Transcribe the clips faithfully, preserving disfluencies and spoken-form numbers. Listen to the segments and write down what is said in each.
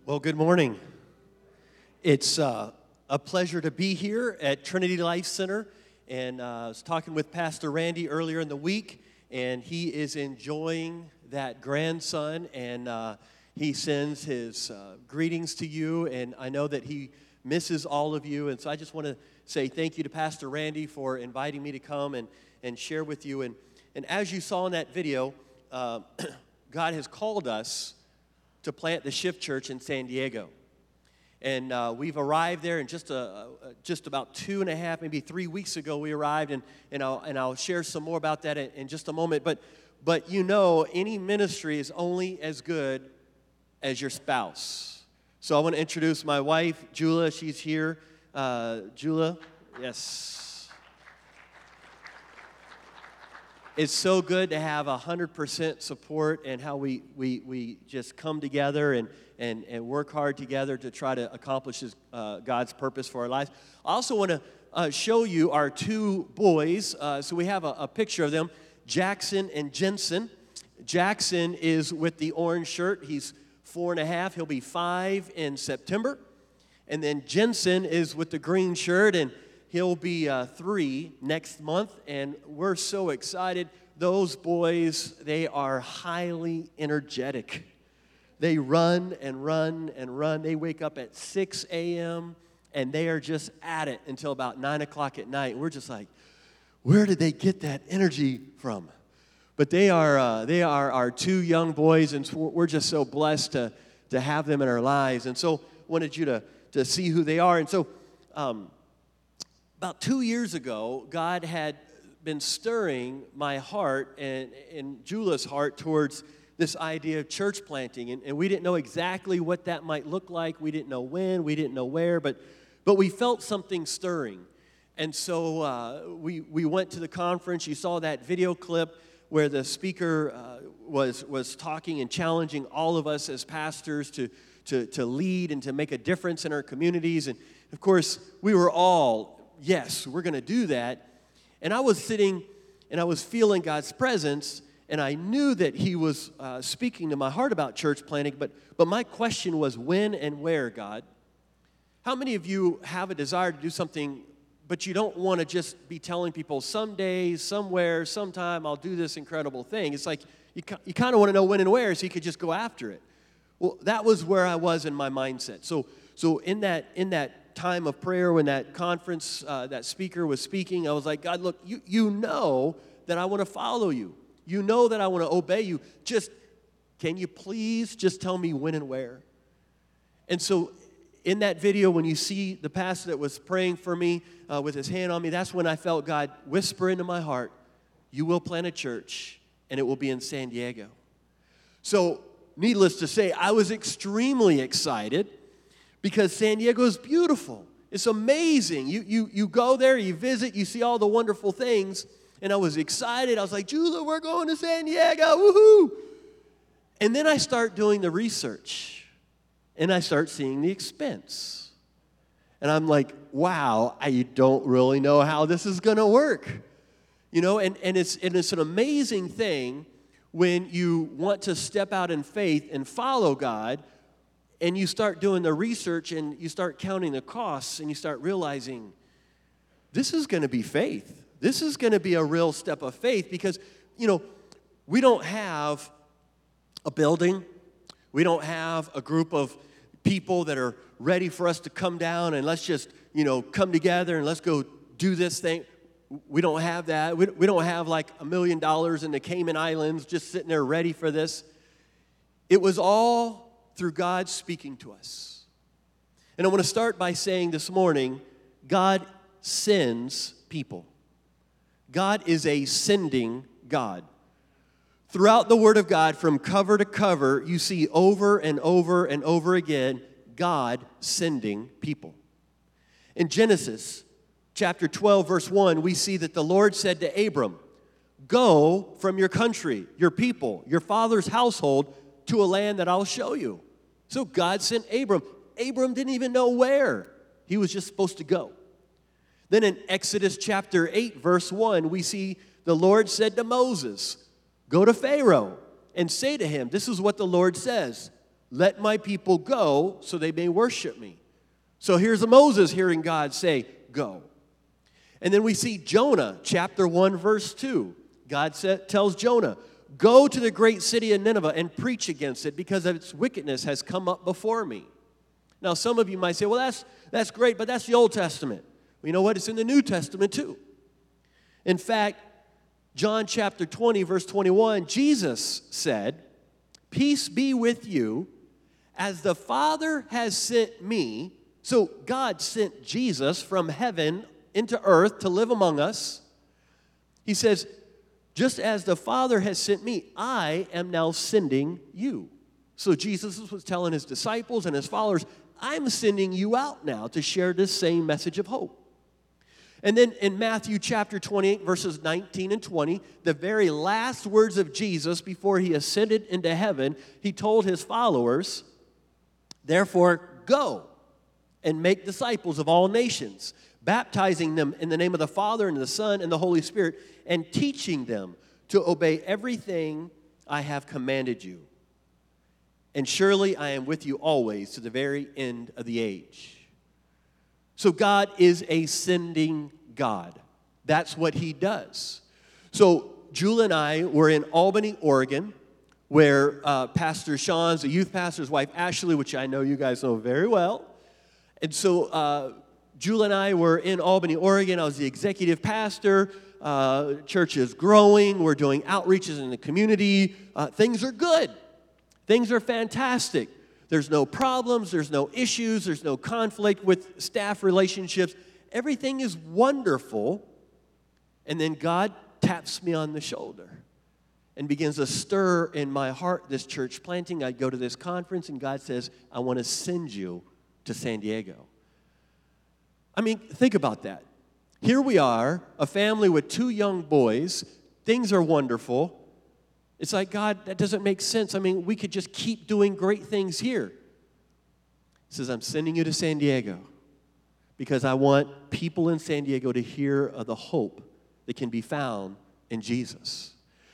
Well, good morning. It's uh, a pleasure to be here at Trinity Life Center. And uh, I was talking with Pastor Randy earlier in the week, and he is enjoying that grandson. And uh, he sends his uh, greetings to you, and I know that he misses all of you. And so I just want to say thank you to Pastor Randy for inviting me to come and, and share with you. And, and as you saw in that video, uh, God has called us to plant the Shift Church in San Diego. And uh, we've arrived there in just, a, a, just about two and a half, maybe three weeks ago we arrived, and, and, I'll, and I'll share some more about that in, in just a moment. But, but you know, any ministry is only as good as your spouse. So I want to introduce my wife, Jula. She's here. Uh, Jula, yes. It's so good to have one hundred percent support and how we, we, we just come together and, and, and work hard together to try to accomplish his, uh, God's purpose for our lives. I also want to uh, show you our two boys. Uh, so we have a, a picture of them, Jackson and Jensen. Jackson is with the orange shirt. He's four and a half. He'll be five in September. And then Jensen is with the green shirt, and he'll be uh, three next month, and we're so excited. Those boys, they are highly energetic. They run and run and run. They wake up at six a.m., and they are just at it until about nine o'clock at night. And we're just like, where did they get that energy from? But they are uh, they are our two young boys, and so we're just so blessed to, to have them in our lives. And so wanted you to, to see who they are. And so um, about two years ago, God had been stirring my heart and, and Jula's heart towards this idea of church planting. And, and we didn't know exactly what that might look like. We didn't know when. We didn't know where. But, but we felt something stirring. And so uh, we, we went to the conference. You saw that video clip where the speaker uh, was, was talking and challenging all of us as pastors to, to, to lead and to make a difference in our communities. And, of course, we were all, yes, we're going to do that. And I was sitting and I was feeling God's presence, and I knew that he was uh, speaking to my heart about church planting, but, but my question was when and where, God? How many of you have a desire to do something, but you don't want to just be telling people someday, somewhere, sometime I'll do this incredible thing? It's like you, you kind of want to know when and where so you could just go after it. Well, that was where I was in my mindset. So, so in that in that time of prayer, when that conference, uh, that speaker was speaking, I was like, God, look, you, you know that I want to follow you. You know that I want to obey you. Just, can you please just tell me when and where? And so in that video, when you see the pastor that was praying for me uh, with his hand on me, that's when I felt God whisper into my heart, you will plant a church, and it will be in San Diego. So needless to say, I was extremely excited, because San Diego is beautiful. It's amazing. You, you, you go there, you visit, you see all the wonderful things. And I was excited. I was like, Jula, we're going to San Diego. Woohoo! And then I start doing the research. And I start seeing the expense. And I'm like, wow, I don't really know how this is going to work. You know, and, and, it's, and it's an amazing thing when you want to step out in faith and follow God, and you start doing the research and you start counting the costs and you start realizing this is going to be faith. This is going to be a real step of faith because, you know, we don't have a building. We don't have a group of people that are ready for us to come down and let's just, you know, come together and let's go do this thing. We don't have that. We, we don't have like a million dollars in the Cayman Islands just sitting there ready for this. It was all through God speaking to us. And I want to start by saying this morning, God sends people. God is a sending God. Throughout the Word of God, from cover to cover, you see over and over and over again, God sending people. In Genesis chapter twelve, verse one, we see that the Lord said to Abram, go from your country, your people, your father's household, to a land that I'll show you. So God sent Abram. Abram didn't even know where. He was just supposed to go. Then in Exodus chapter eight, verse one, we see the Lord said to Moses, go to Pharaoh and say to him, this is what the Lord says, let my people go so they may worship me. So here's Moses hearing God say, go. And then we see Jonah, chapter one, verse two. God said, tells Jonah, go to the great city of Nineveh and preach against it because of its wickedness has come up before me. Now, some of you might say, well, that's, that's great, but that's the Old Testament. Well, you know what? It's in the New Testament too. In fact, John chapter twenty, verse twenty-one, Jesus said, peace be with you, as the Father has sent me. So God sent Jesus from heaven into earth to live among us. He says, just as the Father has sent me, I am now sending you. So Jesus was telling his disciples and his followers, I'm sending you out now to share this same message of hope. And then in Matthew chapter twenty-eight, verses nineteen and twenty, the very last words of Jesus before he ascended into heaven, he told his followers, therefore go and make disciples of all nations, baptizing them in the name of the Father and the Son and the Holy Spirit, and teaching them to obey everything I have commanded you. And surely I am with you always to the very end of the age. So God is a sending God. That's what he does. So Julie and I were in Albany, Oregon, where uh, Pastor Sean's, the youth pastor's wife, Ashley, which I know you guys know very well. And so uh, Julie and I were in Albany, Oregon. I was the executive pastor. Uh, church is growing. We're doing outreaches in the community. Uh, things are good. Things are fantastic. There's no problems. There's no issues. There's no conflict with staff relationships. Everything is wonderful. And then God taps me on the shoulder and begins to stir in my heart this church planting. I go to this conference, and God says, I want to send you to San Diego. I mean, think about that. Here we are, a family with two young boys. Things are wonderful. It's like, God, that doesn't make sense. I mean, we could just keep doing great things here. He says, I'm sending you to San Diego because I want people in San Diego to hear of the hope that can be found in Jesus.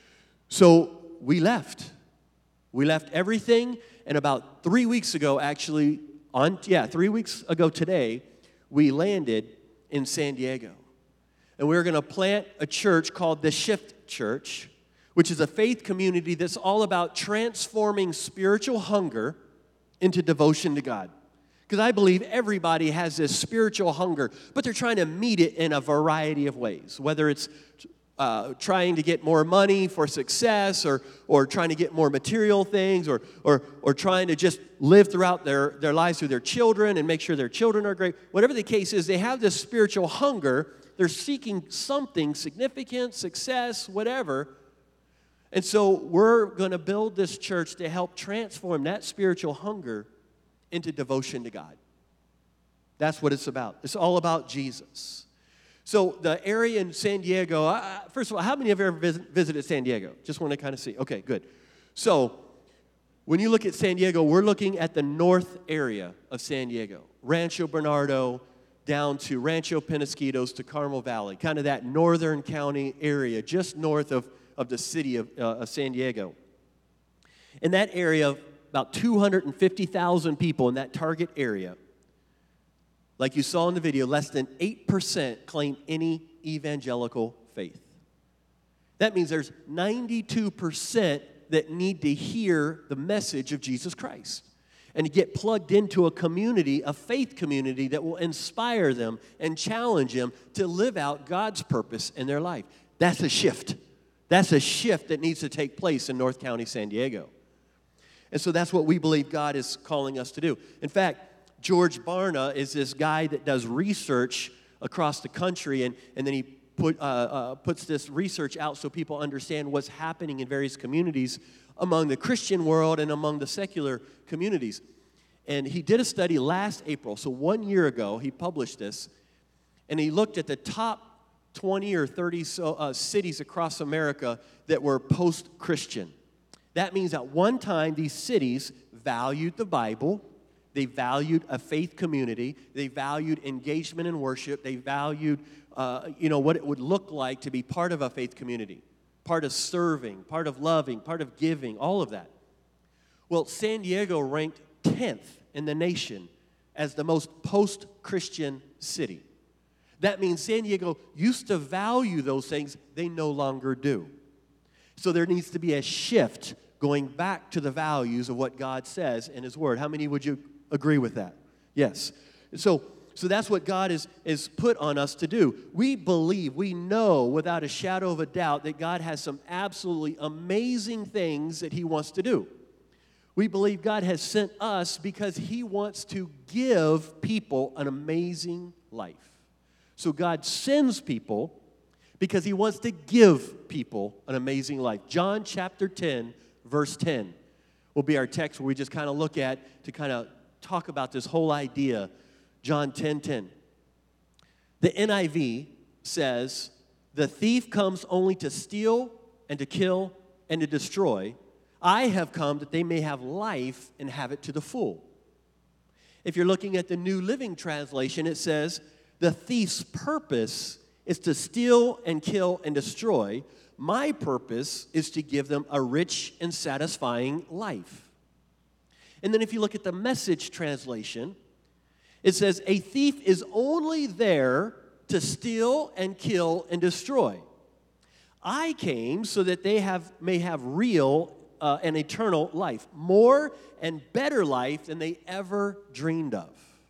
So we left. We left everything, and about three weeks ago, actually, on yeah, three weeks ago today, we landed in San Diego. And we were going to plant a church called the Shift Church, which is a faith community that's all about transforming spiritual hunger into devotion to God. Because I believe everybody has this spiritual hunger, but they're trying to meet it in a variety of ways, whether it's uh, trying to get more money for success, or or trying to get more material things, or or or trying to just live throughout their, their lives through their children and make sure their children are great. Whatever the case is, they have this spiritual hunger. They're seeking something significant, success, whatever. And so we're going to build this church to help transform that spiritual hunger into devotion to God. That's what it's about. It's all about Jesus. So the area in San Diego, uh, first of all, how many have ever visit, visited San Diego? Just want to kind of see. Okay, good. So when you look at San Diego, we're looking at the north area of San Diego. Rancho Bernardo down to Rancho Penasquitos to Carmel Valley, kind of that northern county area, just north of, of the city of, uh, of San Diego. In that area, about two hundred fifty thousand people in that target area. Like you saw in the video, less than eight percent claim any evangelical faith. That means there's ninety-two percent that need to hear the message of Jesus Christ and to get plugged into a community, a faith community that will inspire them and challenge them to live out God's purpose in their life. That's a shift. That's a shift that needs to take place in North County, San Diego. And so that's what we believe God is calling us to do. In fact, George Barna is this guy that does research across the country, and, and then he put, uh, uh, puts this research out so people understand what's happening in various communities among the Christian world and among the secular communities. And he did a study last April, so one year ago, he published this, and he looked at the top twenty or thirty so, uh, cities across America that were post-Christian. That means at one time, these cities valued the Bible, they valued a faith community, they valued engagement in worship, they valued, uh, you know, what it would look like to be part of a faith community, part of serving, part of loving, part of giving, all of that. Well, San Diego ranked tenth in the nation as the most post-Christian city. That means San Diego used to value those things. They no longer do. So there needs to be a shift going back to the values of what God says in His Word. How many would you agree with that? Yes. So, so that's what God is, is put on us to do. We believe, we know without a shadow of a doubt that God has some absolutely amazing things that He wants to do. We believe God has sent us because He wants to give people an amazing life. So God sends people because He wants to give people an amazing life. John chapter ten, verse ten will be our text where we just kind of look at to kind of talk about this whole idea. John ten ten. The N I V says, "The thief comes only to steal and to kill and to destroy. I have come that they may have life and have it to the full." If you're looking at the New Living Translation, it says, "The thief's purpose is to steal and kill and destroy. My purpose is to give them a rich and satisfying life." And then if you look at the Message translation, it says, "A thief is only there to steal and kill and destroy. I came so that they have may have real uh, and eternal life, more and better life than they ever dreamed of."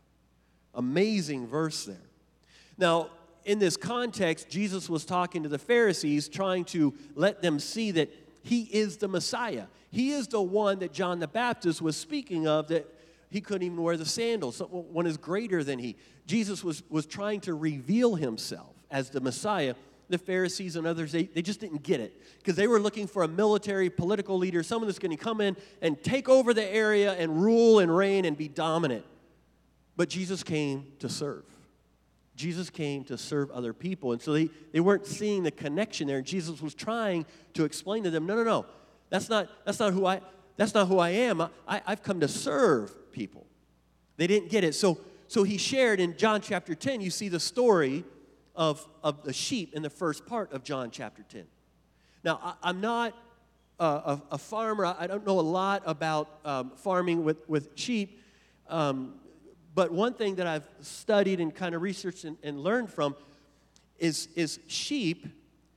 Amazing verse there. Now, in this context, Jesus was talking to the Pharisees, trying to let them see that He is the Messiah. He is the one that John the Baptist was speaking of, that he couldn't even wear the sandals. So one is greater than he. Jesus was, was trying to reveal Himself as the Messiah. The Pharisees and others, they, they just didn't get it because they were looking for a military, political leader, someone that's going to come in and take over the area and rule and reign and be dominant. But Jesus came to serve. Jesus came to serve other people. And so they, they weren't seeing the connection there. And Jesus was trying to explain to them, no, no, no, that's not, that's not who I that's not who I am. I, I've come to serve people. They didn't get it. So, so He shared in John chapter ten, you see the story of, of the sheep in the first part of John chapter ten. Now, I, I'm not a, a, a farmer. I, I don't know a lot about um, farming with, with sheep. Um, But one thing that I've studied and kind of researched and, and learned from is, is sheep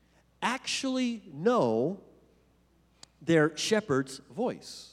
actually know their shepherd's voice.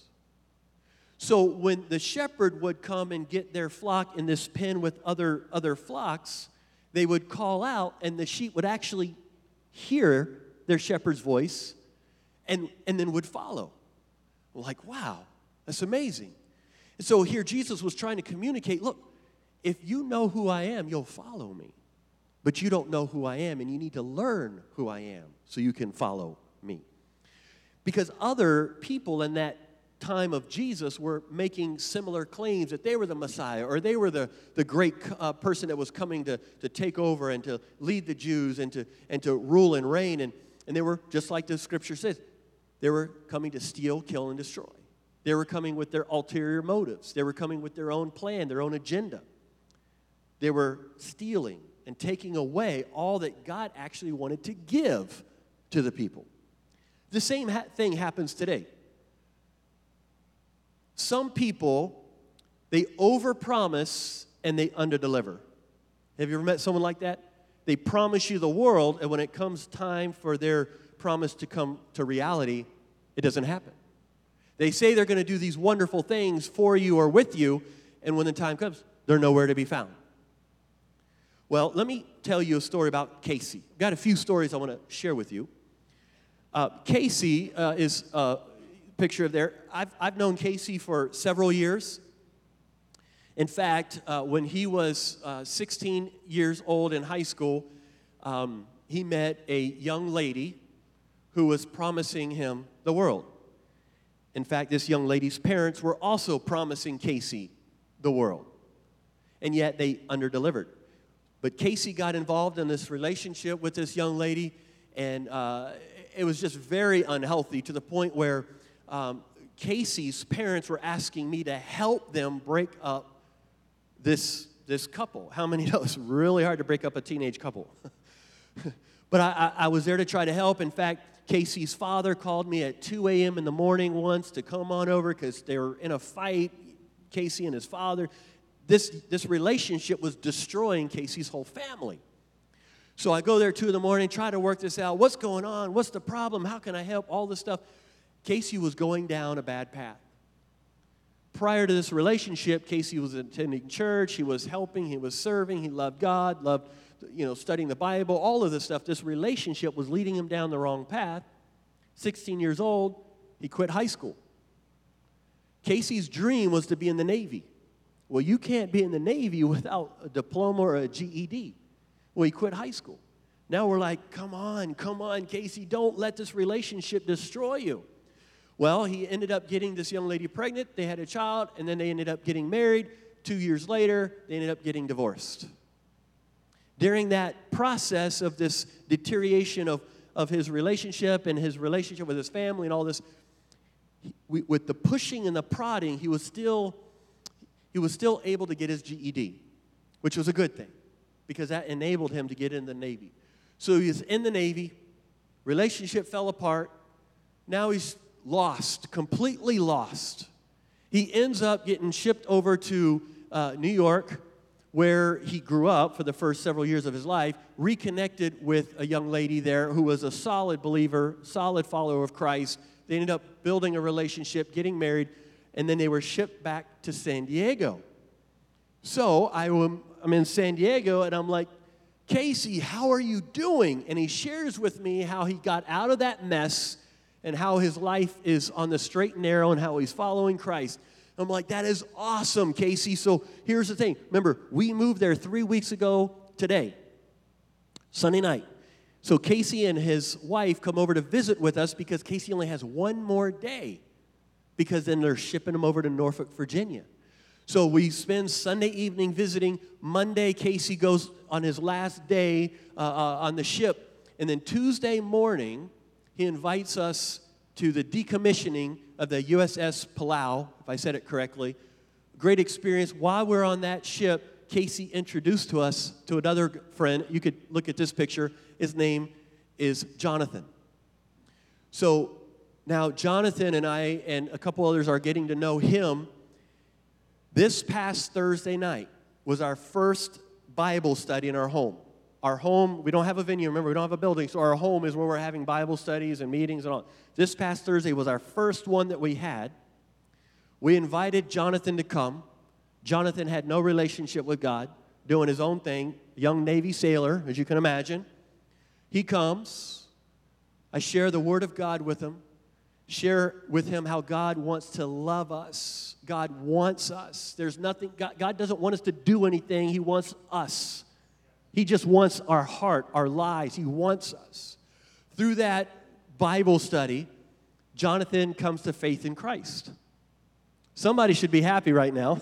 So when the shepherd would come and get their flock in this pen with other, other flocks, they would call out and the sheep would actually hear their shepherd's voice and, and then would follow. Like, wow, that's amazing. And so here Jesus was trying to communicate, look, if you know who I am, you'll follow me. But you don't know who I am, and you need to learn who I am so you can follow me. Because other people in that time of Jesus were making similar claims that they were the Messiah or they were the, the great uh, person that was coming to, to take over and to lead the Jews and to, and to rule and reign. And, and they were, just like the scripture says, they were coming to steal, kill, and destroy. They were coming with their ulterior motives. They were coming with their own plan, their own agenda. They were stealing and taking away all that God actually wanted to give to the people. The same ha- thing happens today. Some people, they overpromise and they underdeliver. Have you ever met someone like that? They promise you the world, and when it comes time for their promise to come to reality, it doesn't happen. They say they're going to do these wonderful things for you or with you, and when the time comes, they're nowhere to be found. Well, let me tell you a story about Casey. I've got a few stories I want to share with you. Uh, Casey uh, is a picture of there. I've, I've known Casey for several years. In fact, uh, when he was uh, sixteen years old in high school, um, he met a young lady who was promising him the world. In fact, this young lady's parents were also promising Casey the world, and yet they underdelivered. But Casey got involved in this relationship with this young lady, and uh, it was just very unhealthy to the point where um, Casey's parents were asking me to help them break up this, this couple. How many know it's really hard to break up a teenage couple? But I, I, I was there to try to help. In fact, Casey's father called me at two a.m. in the morning once to come on over because they were in a fight, Casey and his father. This, this relationship was destroying Casey's whole family. So I go there at two in the morning, try to work this out. What's going on? What's the problem? How can I help? All this stuff. Casey was going down a bad path. Prior to this relationship, Casey was attending church. He was helping. He was serving. He loved God, loved, you know, studying the Bible, all of this stuff. This relationship was leading him down the wrong path. sixteen years old, he quit high school. Casey's dream was to be in the Navy. Well, you can't be in the Navy without a diploma or a G E D. Well, he quit high school. Now we're like, come on, come on, Casey, don't let this relationship destroy you. Well, he ended up getting this young lady pregnant. They had a child, and then they ended up getting married. Two years later, they ended up getting divorced. During that process of this deterioration of, of his relationship and his relationship with his family and all this, he, we, with the pushing and the prodding, he was still he was still able to get his G E D, which was a good thing because that enabled him to get in the Navy. So he was in the Navy, relationship fell apart, now he's lost, completely lost. He ends up getting shipped over to uh, New York, where he grew up for the first several years of his life, reconnected with a young lady there who was a solid believer, solid follower of Christ. They ended up building a relationship, getting married, and then they were shipped back to San Diego. So I am, I'm in San Diego, and I'm like, Casey, how are you doing? And he shares with me how he got out of that mess and how his life is on the straight and narrow and how he's following Christ. I'm like, that is awesome, Casey. So here's the thing. Remember, we moved there three weeks ago today, Sunday night. So Casey and his wife come over to visit with us because Casey only has one more day because then they're shipping him over to Norfolk, Virginia. So we spend Sunday evening visiting. Monday, Casey goes on his last day uh, uh, on the ship. And then Tuesday morning, he invites us to the decommissioning of the U S S Palau, if I said it correctly. Great experience. While we're on that ship, Casey introduced to us to another friend. You could look at this picture. His name is Jonathan. So now Jonathan and I and a couple others are getting to know him. This past Thursday night was our first Bible study in our home. Our home, we don't have a venue, remember, we don't have a building, so our home is where we're having Bible studies and meetings and all. This past Thursday was our first one that we had. We invited Jonathan to come. Jonathan had no relationship with God, doing his own thing, young Navy sailor, as you can imagine. He comes. I share the Word of God with him, share with him how God wants to love us. God wants us. There's nothing, God, God doesn't want us to do anything. He wants us. He just wants our heart, our lives. He wants us. Through that Bible study, Jonathan comes to faith in Christ. Somebody should be happy right now.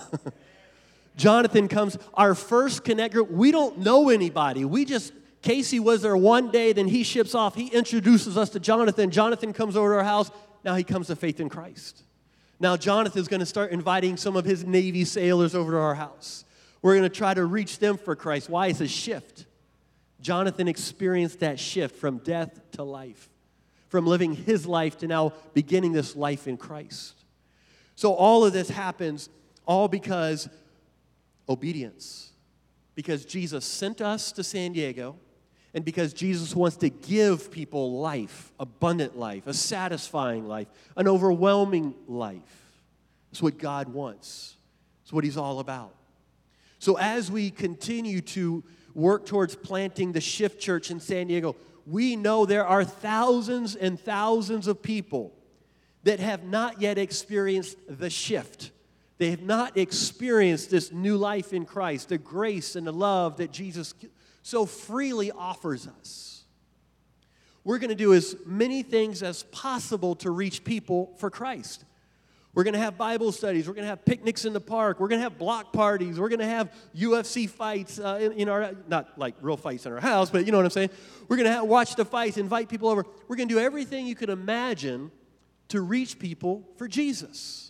Jonathan comes, our first connect group. We don't know anybody. We just, Casey was there one day, then he ships off. He introduces us to Jonathan. Jonathan comes over to our house. Now he comes to faith in Christ. Now Jonathan's going to start inviting some of his Navy sailors over to our house. We're going to try to reach them for Christ. Why? It's a shift. Jonathan experienced that shift from death to life, from living his life to now beginning this life in Christ. So all of this happens all because obedience, because Jesus sent us to San Diego, and because Jesus wants to give people life, abundant life, a satisfying life, an overwhelming life. It's what God wants. It's what he's all about. So as we continue to work towards planting the Shift Church in San Diego, we know there are thousands and thousands of people that have not yet experienced the shift. They have not experienced this new life in Christ, the grace and the love that Jesus so freely offers us. We're going to do as many things as possible to reach people for Christ. We're going to have Bible studies. We're going to have picnics in the park. We're going to have block parties. We're going to have U F C fights uh, in, in our, not like real fights in our house, but you know what I'm saying. We're going to have, watch the fights, invite people over. We're going to do everything you can imagine to reach people for Jesus.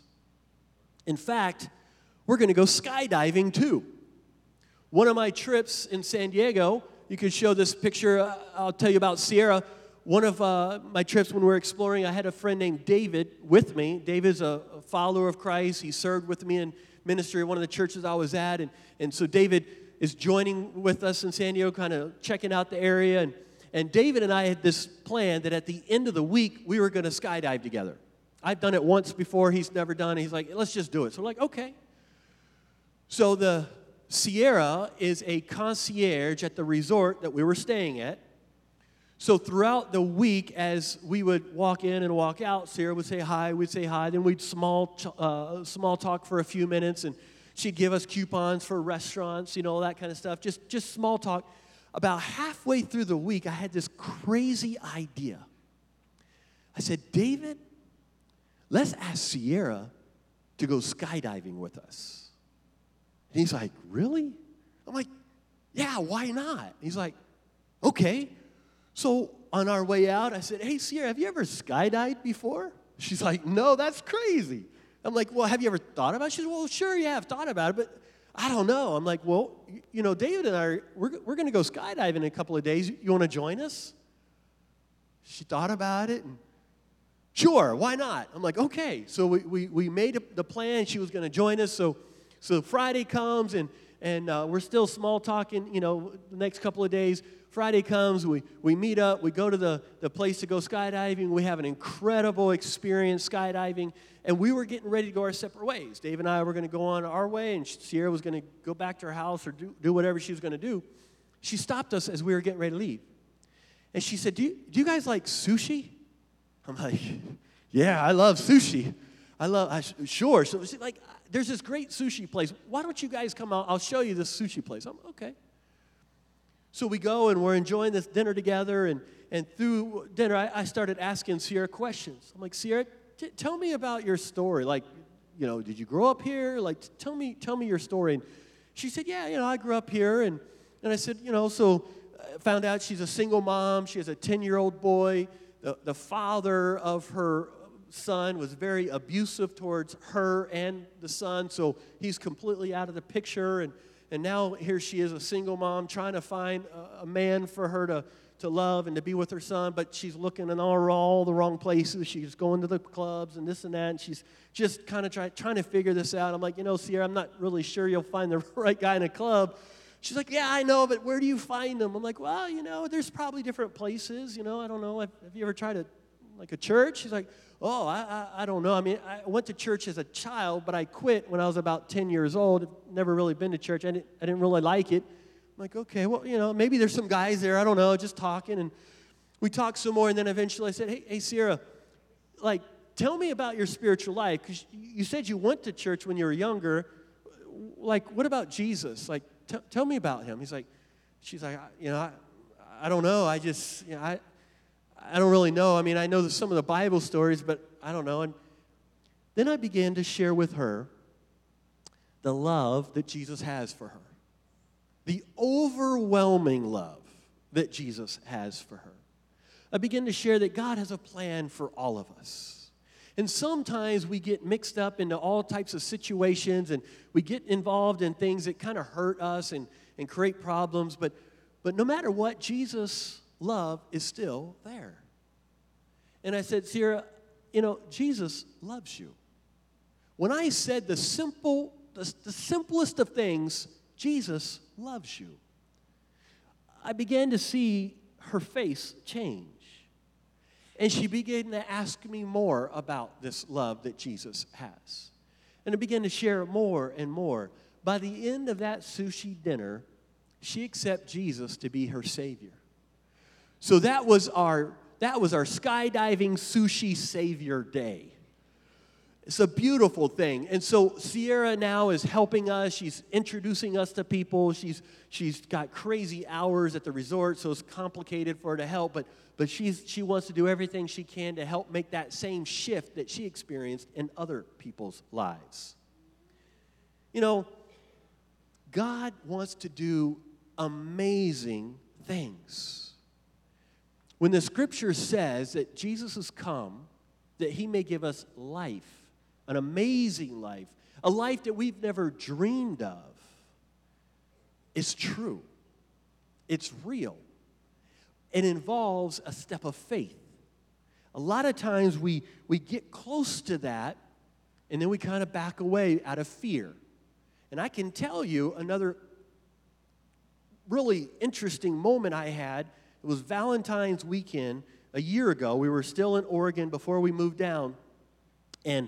In fact, we're going to go skydiving too. One of my trips in San Diego, you could show this picture, uh, I'll tell you about Sierra. one of uh, my trips when we were exploring, I had a friend named David with me. David's a, a follower of Christ. He served with me in ministry at one of the churches I was at. And, and so David is joining with us in San Diego, kind of checking out the area. And, and David and I had this plan that at the end of the week, we were going to skydive together. I've done it once before. He's never done it. He's like, let's just do it. So we're like, okay. So the Sierra is a concierge at the resort that we were staying at. So throughout the week, as we would walk in and walk out, Sierra would say hi, we'd say hi, then we'd small uh, small talk for a few minutes, and she'd give us coupons for restaurants, you know, that kind of stuff, just, just small talk. About halfway through the week, I had this crazy idea. I said, David, let's ask Sierra to go skydiving with us. And he's like, really? I'm like, yeah, why not? He's like, okay. So on our way out, I said, hey, Sierra, have you ever skydived before? She's like, no, that's crazy. I'm like, well, have you ever thought about it? She said, well, sure, yeah, I've thought about it, but I don't know. I'm like, well, you know, David and I, are, we're, we're going to go skydiving in a couple of days. You want to join us? She thought about it, and sure, why not? I'm like, okay. So we, we, we made the plan. She was going to join us. So, so Friday comes, and, and uh, we're still small talking, you know, the next couple of days. Friday comes, we, we meet up, we go to the, the place to go skydiving. We have an incredible experience skydiving, and we were getting ready to go our separate ways. Dave and I were going to go on our way, and Sierra was going to go back to her house or do, do whatever she was going to do. She stopped us as we were getting ready to leave. And she said, do you, do you guys like sushi? I'm like, yeah, I love sushi. I love, I, sure. So she's like, there's this great sushi place. Why don't you guys come out? I'll show you this sushi place. I'm okay. So we go, and we're enjoying this dinner together, and, and through dinner, I, I started asking Sierra questions. I'm like, Sierra, t- tell me about your story. Like, you know, did you grow up here? Like, t- tell me tell me your story. And she said, yeah, you know, I grew up here. And, and I said, you know, so I found out she's a single mom. She has a ten-year-old boy. The, the father of her son was very abusive towards her and the son, so he's completely out of the picture. And And now here she is, a single mom, trying to find a, a man for her to, to love and to be with her son, but she's looking in all, all the wrong places. She's going to the clubs and this and that, and she's just kind of try, trying to figure this out. I'm like, you know, Sierra, I'm not really sure you'll find the right guy in a club. She's like, yeah, I know, but where do you find them? I'm like, well, you know, there's probably different places. You know, I don't know. Have, have you ever tried a, like a church? She's like, oh, I, I I don't know. I mean, I went to church as a child, but I quit when I was about ten years old. I've never really been to church. I didn't, I didn't really like it. I'm like, okay, well, you know, maybe there's some guys there. I don't know, just talking. And we talked some more, and then eventually I said, hey, hey, Sierra, like, tell me about your spiritual life, because you said you went to church when you were younger. Like, what about Jesus? Like, t- tell me about him. He's like, she's like, you know, I, I don't know. I just, you know, I, I don't really know. I mean, I know some of the Bible stories, but I don't know. And then I began to share with her the love that Jesus has for her, the overwhelming love that Jesus has for her. I began to share that God has a plan for all of us. And sometimes we get mixed up into all types of situations, and we get involved in things that kind of hurt us and, and create problems. But, but no matter what, Jesus' love is still there. And I said, Sierra, you know, Jesus loves you. When I said the simple, the, the simplest of things, Jesus loves you, I began to see her face change. And she began to ask me more about this love that Jesus has. And I began to share more and more. By the end of that sushi dinner, she accepted Jesus to be her Savior. So that was our that was our skydiving sushi Savior day. It's a beautiful thing. And so Sierra now is helping us. She's introducing us to people. She's she's got crazy hours at the resort, so it's complicated for her to help. But but she's she wants to do everything she can to help make that same shift that she experienced in other people's lives. You know, God wants to do amazing things. When the scripture says that Jesus has come, that he may give us life, an amazing life, a life that we've never dreamed of, it's true. It's real. it involves a step of faith. A lot of times we, we get close to that, and then we kind of back away out of fear. And I can tell you another really interesting moment I had. It was Valentine's weekend a year ago. We were still in Oregon before we moved down. And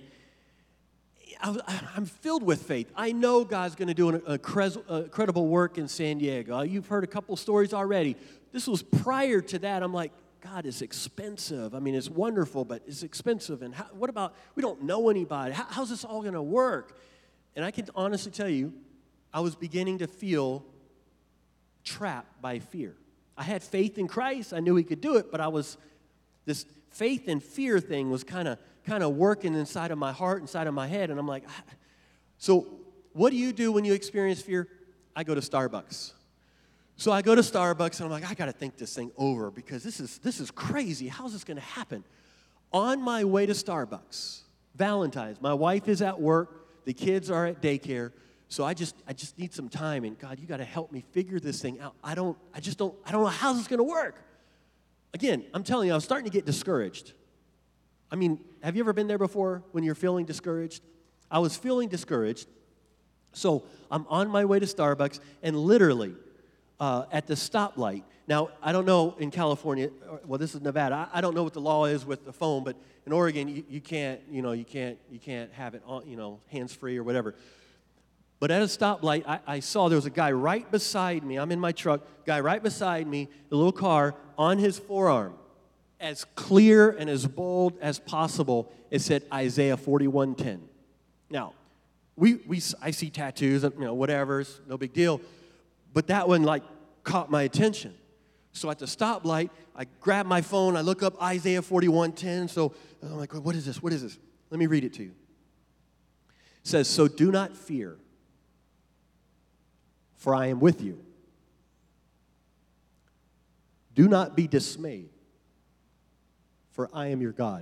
I, I'm filled with faith. I know God's going to do an incredible work in San Diego. You've heard a couple stories already. This was prior to that. I'm like, God, it's expensive. I mean, it's wonderful, but it's expensive. And how, what about, we don't know anybody. How, how's this all going to work? And I can honestly tell you, I was beginning to feel trapped by fear. I had faith in Christ. I knew he could do it, but I was, this faith and fear thing was kind of kind of working inside of my heart, inside of my head, and I'm like, ah. So what do you do when you experience fear? I go to Starbucks. So I go to Starbucks, and I'm like, I got to think this thing over because this is this is crazy. How's this going to happen? On my way to Starbucks, Valentine's, my wife is at work, the kids are at daycare, so I just I just need some time, and God, you got to help me figure this thing out. I don't, I just don't, I don't know how this is going to work. Again, I'm telling you, I was starting to get discouraged. I mean, have you ever been there before when you're feeling discouraged? I was feeling discouraged. So I'm on my way to Starbucks, and literally uh, at the stoplight. Now, I don't know in California, well, this is Nevada. I, I don't know what the law is with the phone, but in Oregon, you, you can't, you know, you can't, you can't have it on, you know, hands-free or whatever. But at a stoplight, I, I saw there was a guy right beside me. I'm in my truck, guy right beside me, a little car on his forearm. As clear and as bold as possible, it said Isaiah forty-one ten. Now, we we I see tattoos, you know, whatever, it's no big deal, but that one like caught my attention. So at the stoplight, I grab my phone, I look up Isaiah forty-one ten. So I'm like, what is this? What is this? Let me read it to you. It says, "So do not fear, for I am with you. Do not be dismayed, for I am your God.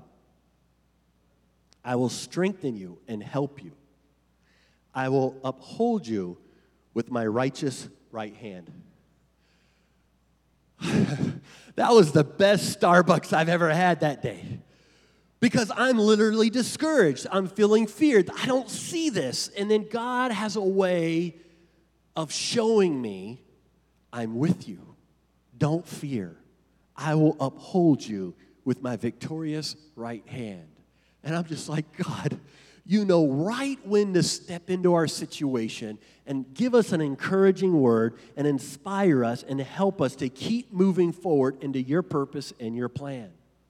I will strengthen you and help you. I will uphold you with my righteous right hand." That was the best Starbucks I've ever had that day. Because I'm literally discouraged. I'm feeling feared. I don't see this. And then God has a way of showing me, I'm with you. Don't fear. I will uphold you with my victorious right hand. And I'm just like, God, you know right when to step into our situation and give us an encouraging word and inspire us and help us to keep moving forward into your purpose and your plan.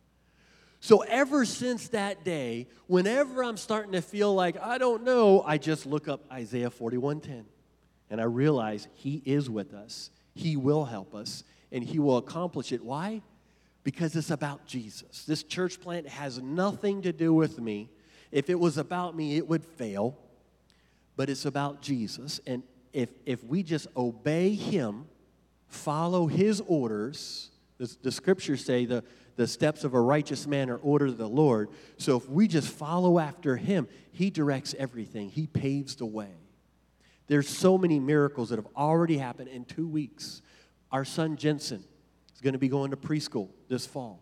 So ever since that day, whenever I'm starting to feel like, I don't know, I just look up Isaiah forty-one ten. And I realize he is with us. He will help us. And he will accomplish it. Why? Because it's about Jesus. This church plant has nothing to do with me. If it was about me, it would fail. But it's about Jesus. And if, if we just obey him, follow his orders, the, the scriptures say the, the steps of a righteous man are ordered of the Lord. So if we just follow after him, he directs everything. He paves the way. There's so many miracles that have already happened in two weeks. Our son Jensen is going to be going to preschool this fall.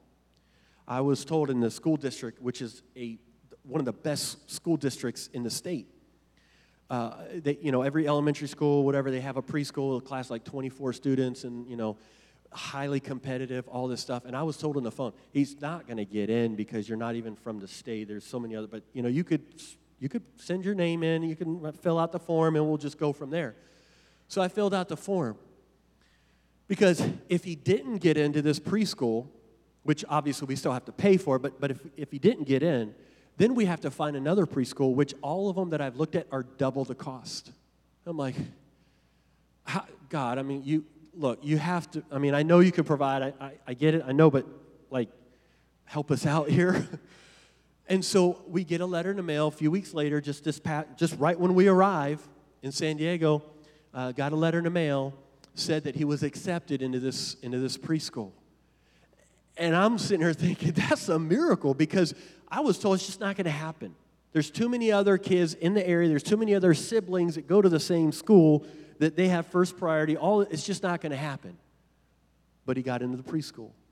I was told in the school district, which is a one of the best school districts in the state, uh, that, you know, every elementary school, whatever, they have a preschool, a class like twenty-four students and, you know, highly competitive, all this stuff. And I was told on the phone, he's not going to get in because you're not even from the state. There's so many other, but, you know, you could... You could send your name in, you can fill out the form, and we'll just go from there. So I filled out the form. Because if he didn't get into this preschool, which obviously we still have to pay for, but, but if, if he didn't get in, then we have to find another preschool, which all of them that I've looked at are double the cost. I'm like, how, God, I mean, you look, you have to, I mean, I know you can provide, I, I, I get it, I know, but, like, help us out here. And so we get a letter in the mail a few weeks later, just this pat, just right when we arrive in San Diego, uh, got a letter in the mail, said that he was accepted into this into this preschool. And I'm sitting here thinking, that's a miracle, because I was told it's just not going to happen. There's too many other kids in the area. There's too many other siblings that go to the same school that they have first priority. All it's just not going to happen. But he got into the preschool.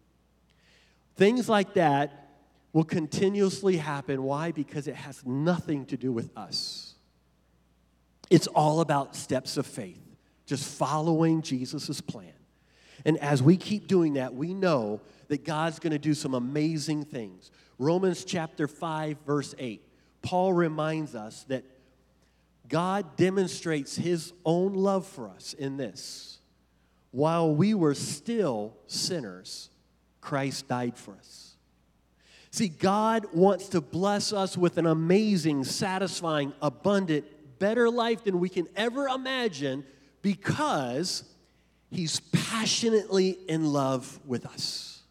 Things like that will continuously happen. Why? Because it has nothing to do with us. It's all about steps of faith, just following Jesus' plan. And as we keep doing that, we know that God's going to do some amazing things. Romans chapter five, verse eight, Paul reminds us that God demonstrates his own love for us in this. While we were still sinners, Christ died for us. See, God wants to bless us with an amazing, satisfying, abundant, better life than we can ever imagine because he's passionately in love with us.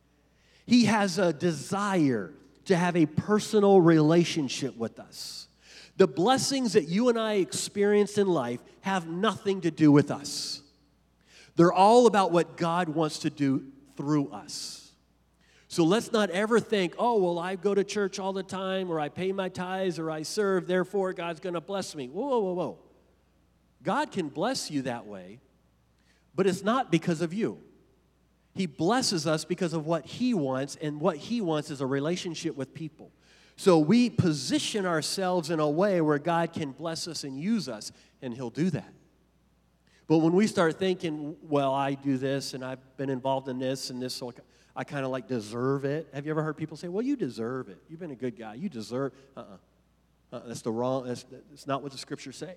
He has a desire to have a personal relationship with us. The blessings that you and I experience in life have nothing to do with us. They're all about what God wants to do through us. So let's not ever think, oh, well, I go to church all the time, or I pay my tithes, or I serve, therefore God's going to bless me. Whoa, whoa, whoa, whoa. God can bless you that way, but it's not because of you. He blesses us because of what he wants, and what he wants is a relationship with people. So we position ourselves in a way where God can bless us and use us, and he'll do that. But when we start thinking, well, I do this, and I've been involved in this, and this, so I kind of like deserve it. Have you ever heard people say, well, you deserve it. You've been a good guy. You deserve, uh-uh. uh That's the wrong, that's, that's not what the scriptures say.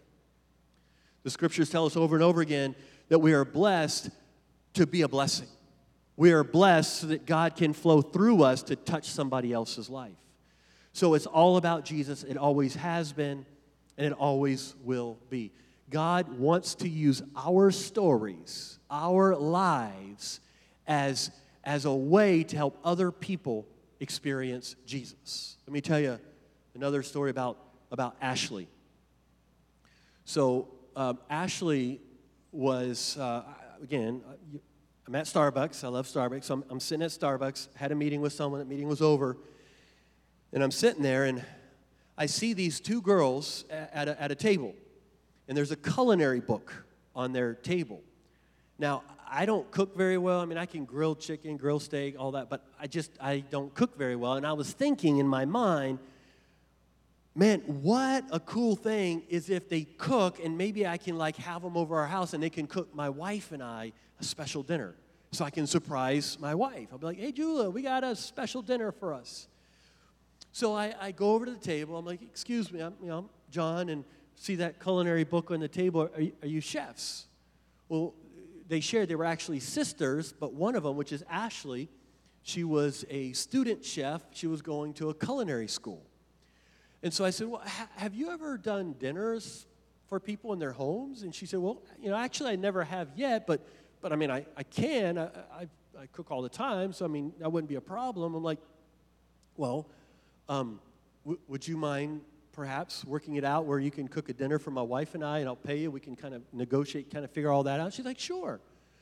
The scriptures tell us over and over again that we are blessed to be a blessing. We are blessed so that God can flow through us to touch somebody else's life. So it's all about Jesus. It always has been, and it always will be. God wants to use our stories, our lives, as, as a way to help other people experience Jesus. Let me tell you another story about, about Ashley. So um, Ashley was, uh, again, I'm at Starbucks. I love Starbucks. So I'm, I'm sitting at Starbucks, had a meeting with someone. The meeting was over. And I'm sitting there, and I see these two girls at a, at a table. And there's a culinary book on their table. Now, I don't cook very well. I mean, I can grill chicken, grill steak, all that. But I just, I don't cook very well. And I was thinking in my mind, man, what a cool thing is if they cook, and maybe I can, like, have them over our house, and they can cook my wife and I a special dinner. So I can surprise my wife. I'll be like, hey, Jula, we got a special dinner for us. So I, I go over to the table. I'm like, excuse me, I'm, you know, I'm John, and see that culinary book on the table. Are you, are you chefs? Well, they shared they were actually sisters, but one of them, which is Ashley, she was a student chef. She was going to a culinary school. And so I said, well, ha- have you ever done dinners for people in their homes? And she said, well, you know, actually I never have yet, but, but I mean, I, I can. I, I, I cook all the time, so I mean, that wouldn't be a problem. I'm like, well, Um, w- would you mind perhaps working it out where you can cook a dinner for my wife and I, and I'll pay you? We can kind of negotiate, kind of figure all that out. She's like, sure.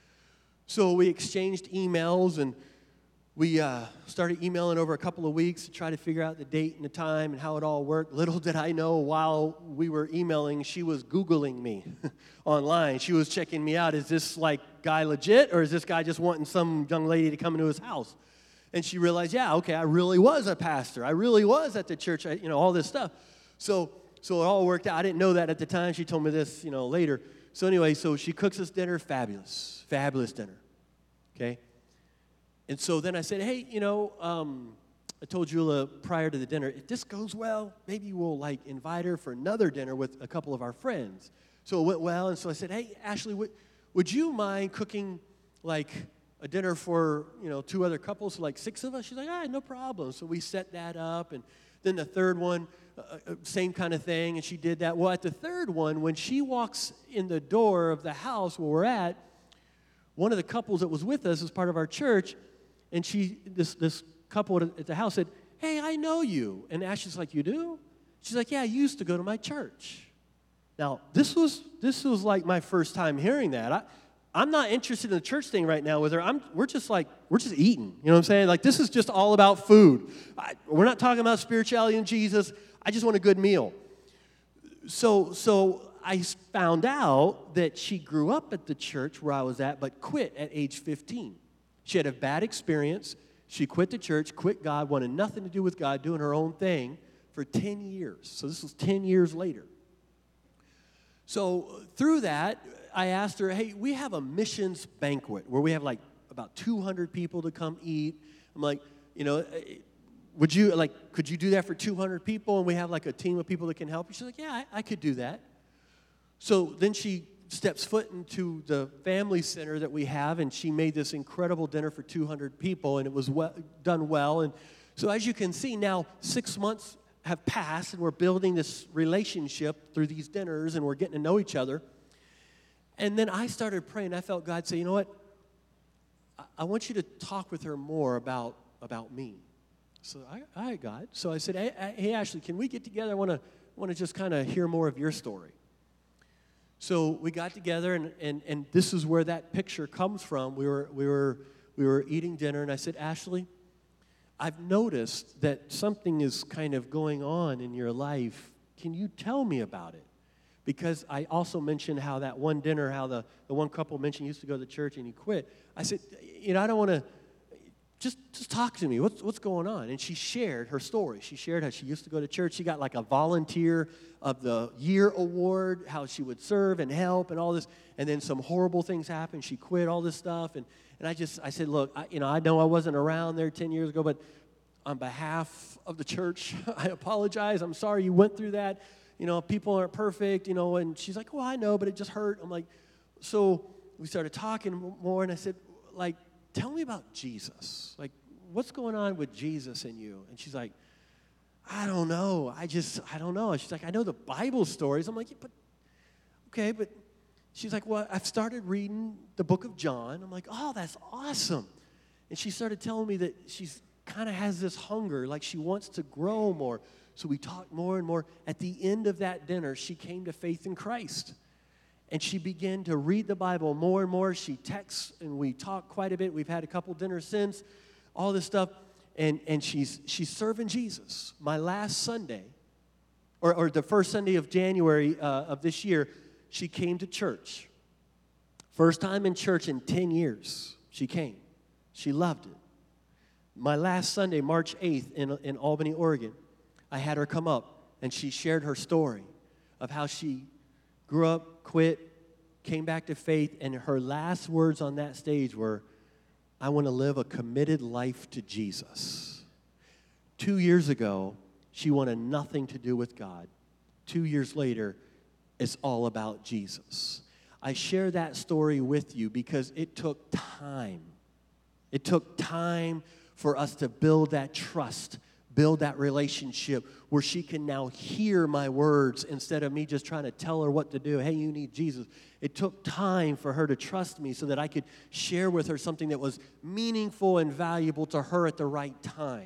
So we exchanged emails, and we uh, started emailing over a couple of weeks to try to figure out the date and the time and how it all worked. Little did I know, while we were emailing, she was Googling me online. She was checking me out. Is this, like, guy legit, or is this guy just wanting some young lady to come into his house? And she realized, yeah, okay, I really was a pastor. I really was at the church, I, you know, all this stuff. So so it all worked out. I didn't know that at the time. She told me this, you know, later. So anyway, so she cooks us dinner, fabulous, fabulous dinner, okay? And so then I said, hey, you know, um, I told Jula prior to the dinner, if this goes well, maybe we'll, like, invite her for another dinner with a couple of our friends. So it went well, and so I said, hey, Ashley, would, would you mind cooking, like, a dinner for, you know, two other couples, like six of us? She's like, all right, no problem. So we set that up, and then the third one, uh, same kind of thing, and she did that. Well, at the third one, when she walks in the door of the house where we're at, one of the couples that was with us as part of our church, and she, this this couple at the house said, hey, I know you. And Ashley's like, you do? She's like, yeah, I used to go to my church. Now, this was this was like my first time hearing that. I, I'm not interested in the church thing right now with her. I'm, we're just like, we're just eating. You know what I'm saying? Like, this is just all about food. I, we're not talking about spirituality and Jesus. I just want a good meal. So, so I found out that she grew up at the church where I was at, but quit at age fifteen. She had a bad experience. She quit the church, quit God, wanted nothing to do with God, doing her own thing for ten years. So this was ten years later. So through that, I asked her, hey, we have a missions banquet where we have like about two hundred people to come eat. I'm like, you know, would you, like, could you do that for two hundred people and we have like a team of people that can help you? She's like, yeah, I, I could do that. So then she steps foot into the family center that we have, and she made this incredible dinner for two hundred people, and it was well, done well. And so as you can see now, six months have passed, and we're building this relationship through these dinners, and we're getting to know each other. And then I started praying. I felt God say, you know what? I, I want you to talk with her more about, about me. So I, I got. So I said, hey, hey, Ashley, can we get together? I want to want to just kind of hear more of your story. So we got together, and, and, and this is where that picture comes from. We were, we, were, we were eating dinner, and I said, Ashley, I've noticed that something is kind of going on in your life. Can you tell me about it? Because I also mentioned how that one dinner, how the, the one couple mentioned he used to go to the church and he quit. I said, you know, I don't want to, just, just talk to me. What's, what's going on? And she shared her story. She shared how she used to go to church. She got like a volunteer of the year award, how she would serve and help and all this. And then some horrible things happened. She quit all this stuff. And, and I just, I said, look, I, you know, I know I wasn't around there ten years ago, but on behalf of the church, I apologize. I'm sorry you went through that. You know, people aren't perfect, you know. And she's like, well, I know, but it just hurt. I'm like, so we started talking more, and I said, like, tell me about Jesus. Like, what's going on with Jesus in you? And she's like, I don't know. I just, I don't know. She's like, I know the Bible stories. I'm like, yeah, but, okay, but she's like, well, I've started reading the book of John. I'm like, oh, that's awesome. And she started telling me that she's kind of has this hunger, like she wants to grow more. So we talked more and more. At the end of that dinner, she came to faith in Christ. And she began to read the Bible more and more. She texts, and we talk quite a bit. We've had a couple dinners since, all this stuff. And, and she's, she's serving Jesus. My last Sunday, or, or the first Sunday of January uh, of this year, she came to church. First time in church in ten years, she came. She loved it. My last Sunday, March eighth, in, in Albany, Oregon, I had her come up, and she shared her story of how she grew up, quit, came back to faith, and her last words on that stage were, I want to live a committed life to Jesus. Two years ago, she wanted nothing to do with God. Two years later, it's all about Jesus. I share that story with you because it took time. It took time for us to build that trust, build that relationship where she can now hear my words instead of me just trying to tell her what to do. Hey, you need Jesus. It took time for her to trust me so that I could share with her something that was meaningful and valuable to her at the right time.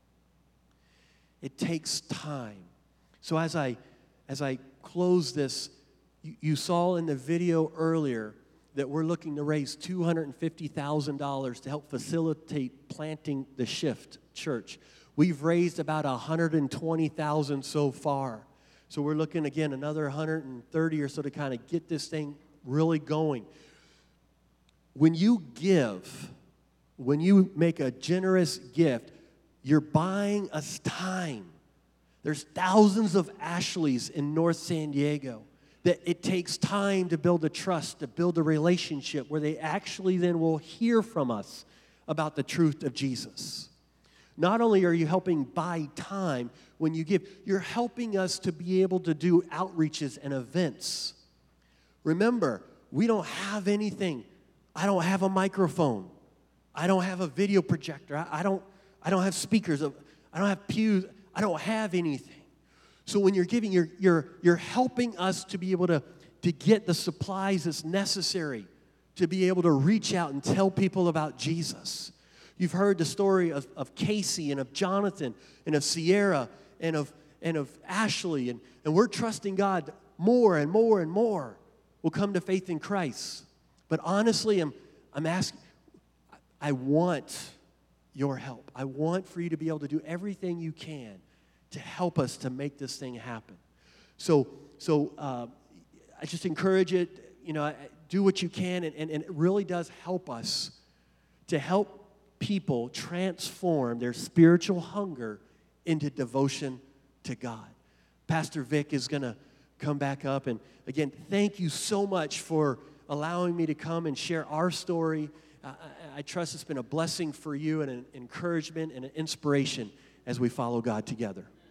It takes time. So as I as I close this, you, you saw in the video earlier that we're looking to raise two hundred fifty thousand dollars to help facilitate planting the Shift Church. We've raised about one hundred twenty thousand dollars so far. So we're looking, again, another one hundred thirty or so to kind of get this thing really going. When you give, when you make a generous gift, you're buying us time. There's thousands of Ashleys in North San Diego that it takes time to build a trust, to build a relationship where they actually then will hear from us about the truth of Jesus. Not only are you helping buy time when you give, you're helping us to be able to do outreaches and events. Remember, we don't have anything. I don't have a microphone. I don't have a video projector. I, I don't, I don't have speakers. I don't have pews. I don't have anything. So when you're giving, you're, you're, you're helping us to be able to, to get the supplies that's necessary to be able to reach out and tell people about Jesus. You've heard the story of, of Casey and of Jonathan and of Sierra and of, and of Ashley. And, and we're trusting God more and more and more will come to faith in Christ. But honestly, I'm, I'm asking, I want your help. I want for you to be able to do everything you can to help us to make this thing happen. So, so uh, I just encourage it, you know, do what you can, and, and, and it really does help us to help people transform their spiritual hunger into devotion to God. Pastor Vic is going to come back up. And again, thank you so much for allowing me to come and share our story. I, I, I trust it's been a blessing for you and an encouragement and an inspiration as we follow God together.